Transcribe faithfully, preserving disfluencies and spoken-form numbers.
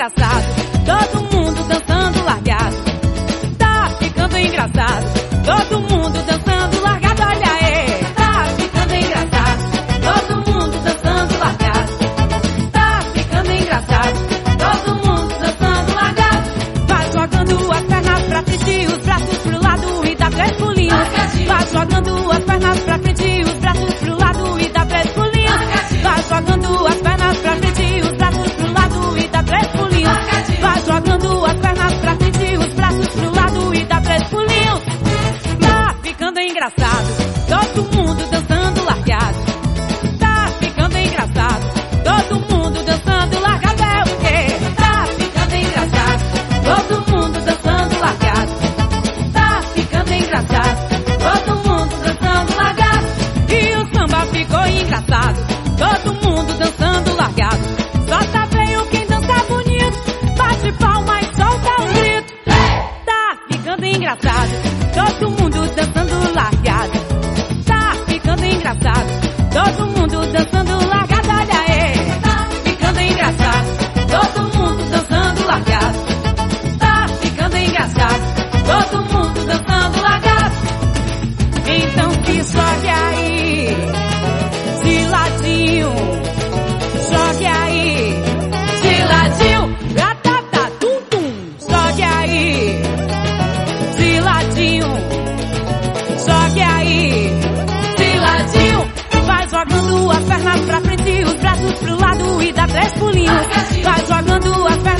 engraçado, todo mundo dançando largado. Tá ficando engraçado, todo mundo dançando largado, olha aí. Tá ficando engraçado, todo mundo dançando largado. Tá ficando engraçado, todo mundo dançando largado. Vai jogando as pernas pra frente e os braços pro lado e dá três pulinhos. Vai jogando as pernas pra frente e os braços pro lado e dá três pulinhos. Vai jogando as pernas pra frente e os braços pro lado e dá três pulinhos. Vai jogando as pernas pra frente e os braços pro lado e dá três pulinhos. Tá ficando engraçado, todo mundo dançando largado. Tá ficando engraçado, todo mundo dançando largado, é o quê? Tá ficando engraçado, todo mundo dançando largado. Tá ficando engraçado, todo mundo dançando largado. E o samba ficou engraçado, todo mundo dançando largado. Solta veio quem dança bonito, bate palma e solta um grito. Tá ficando engraçado, todo mundo dançando largado. Tá ficando engraçado, todo mundo dançando largado, olha aí. Tá ficando engraçado, todo mundo dançando largado. Tá ficando engraçado, todo mundo dançando largado. Então se jogue aí, de ladinho, jogue aí, de ladinho, ratata, tum tum, jogue aí, de ladinho, jogue aí, de ladinho. Vai jogando as pernas pra frente e os braços pro lado e dá três pulinhos. Vai jogando as pernas